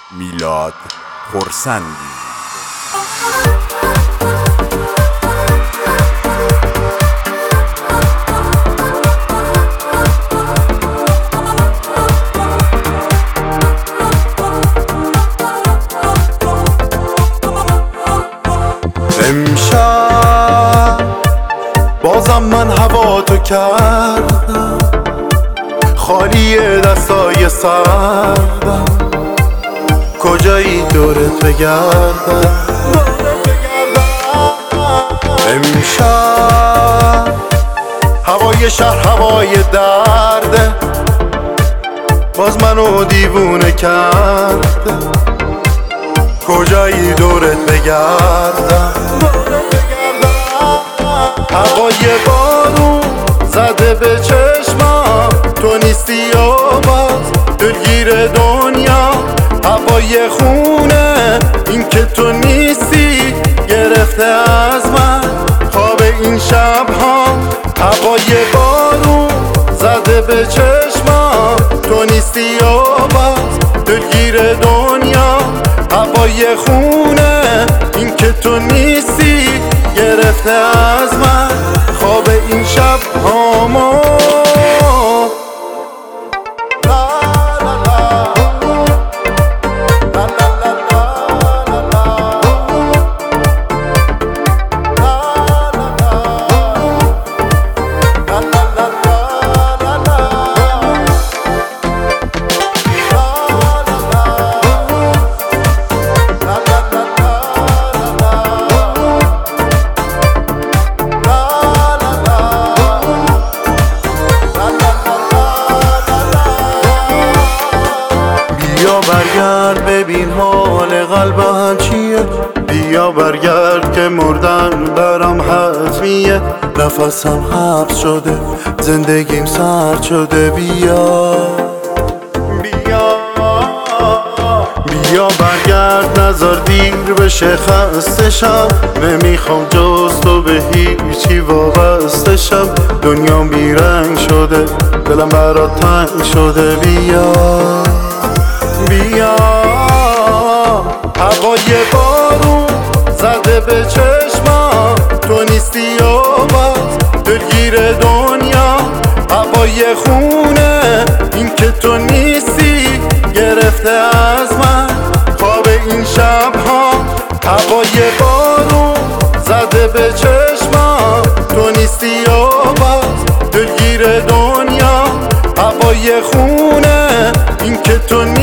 میلاد خرسندی. امشب بازم من هوا تو کردم، خالی دستای سردم، کجایی دورت بگردم. امشب هوای شهر هوای درده، باز منو دیوونه کرده، کجایی دورت بگردم. هوای بارون زده به چشمم، تو نیستی و باز دلگیر دنیا. هوای خونه این که تو نیستی گرفته از من خواب این شب‌ها. هوای بارون زده به چشمم، تو نیستی و باز دلگیر دنیا. هوای خونه این که تو نیستی گرفته از من خواب این شب هامو. بیا برگرد ببین حال قلبم چیه، بیا برگرد که مردن برام حتمیه. نفسم حبس شده زندگیم سرد شده، بیا بیا برگرد نذار دیر بشه خسته شم. نمیخوام جز تو به هیچی وابسته شم. دنیام بیرنگ شده دلم برات تنگ شده، بیا هوای بارون زده به چشمم، تو نیستی و باز دلگیر دنیا. هوای خونه این که تو نیستی گرفته از من خواب این شب‌ها. هوای بارون زده به چشمم، تو نیستی و باز دلگیر دنیا. هوای خونه این که تو